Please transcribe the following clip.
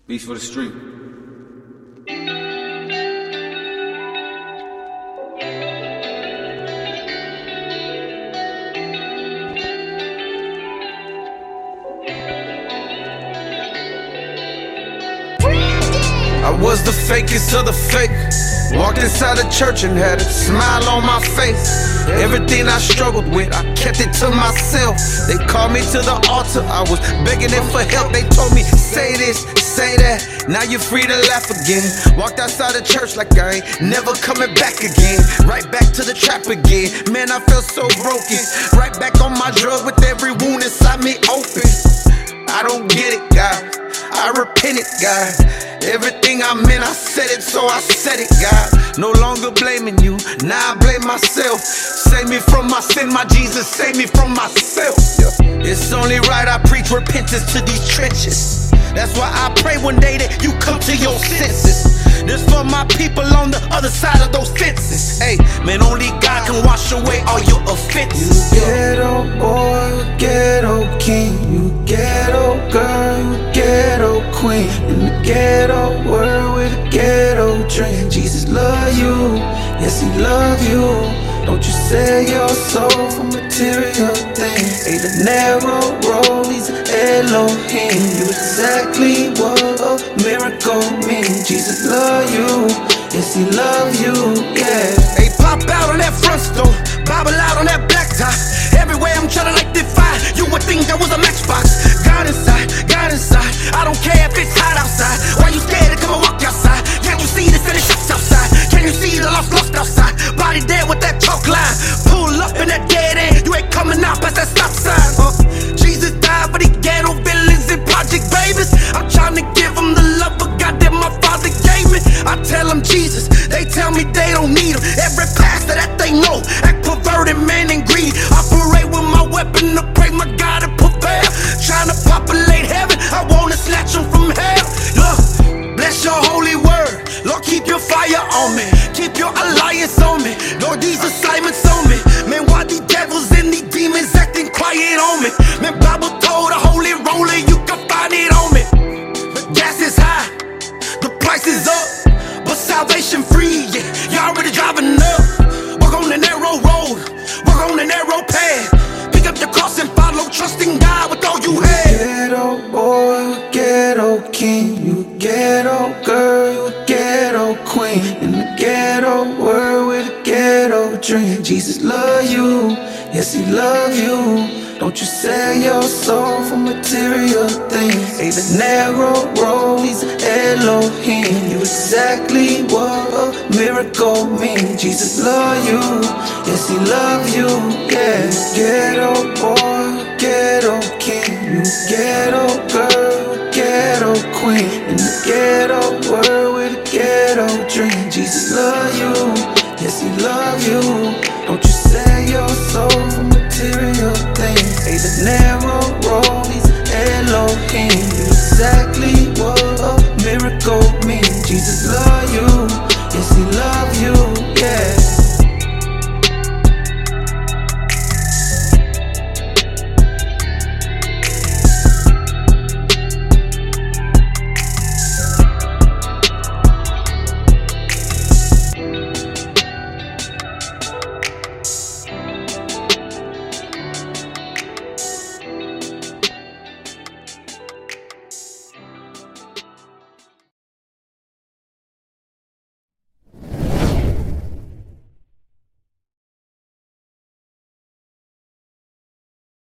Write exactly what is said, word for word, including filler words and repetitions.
Beats for the street. I was the fakest of the fake. Walked inside the church and had a smile on my face. Everything I struggled with, I kept it to myself. They called me to the altar, I was begging them for help. They told me, say this, say that, now you're free to laugh again. Walked outside the church like I ain't never coming back again. Right back to the trap again, man I felt so broken. Right back on my drug with every wound inside me open. I don't get it, God, I repented, God. Everything I meant, I said it, so I said it, God. No longer blaming you, now I blame myself. Save me from my sin, my Jesus, save me from myself. It's only right I preach repentance to these trenches. That's why I pray one day that you come to your senses. This for my people on the other side of those fences. Hey, man, only God can wash away all your offenses. You ghetto boy, you ghetto king. You ghetto girl, you ghetto queen. In the ghetto world with a ghetto dream. Jesus love you, yes he love you. Don't you sell your soul for material things. Ain't a narrow road, he's an Elohim. You exactly what a miracle means. Jesus love you, yes he love you, yeah. Hey, pop out on that front store, bobble out on that black top. Everywhere I'm trying to light the fire, you would think that was a matchbox. God inside, God inside, I don't care if it's hot outside. Why you scared to come and walk outside? Can't you see the city shots outside? Can you see the lost lost outside? Body dead with that chalk line. Pull up in that dead end, you ain't coming out past that stop sign. uh, Jesus died for the ghetto villains and project babies. I'm trying to give them the love of God that my father gave me. I tell them Jesus, they tell me they don't need him. Every pastor that they know act perverted, man, and greedy. Operate with my weapon to pray my God and prevail. Trying to populate heaven, I wanna snatch them from hell. Look, bless your holy word, Lord, keep your fire on me. Keep your alliance on me, Lord, these assignments on me. Man, why these devils and these demons acting quiet on me? Man, Bible told a holy roller, you can find it on me. The gas is high, the price is up, but salvation free, yeah, you already driving up. Walk on the narrow road, walk on the narrow path. Pick up the cross and follow, trusting God with all you have. Ghetto boy, you ghetto king. You ghetto girl, you ghetto queen. In the ghetto world with a ghetto dream. Jesus love you, yes he love you. Don't you sell your soul for material things. Ain't a narrow road, he's an Elohim. You exactly what a miracle means. Jesus love you, yes he love you, yeah. Ghetto boy, ghetto king. You ghetto girl, you ghetto queen. In the ghetto world with a ghetto dream. Jesus love you, yes he love you. Don't you sell your soul for material things. Ain't a narrow road, he's an Elohim. You exactly what